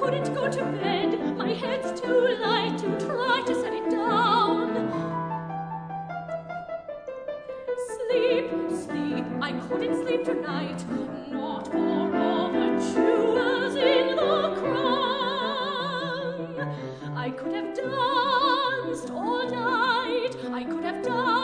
couldn't go to bed. My head's too light to try to set it down. Sleep, sleep, I couldn't sleep tonight. Not for all the jewels in the crown. I could have danced all night. I could have danced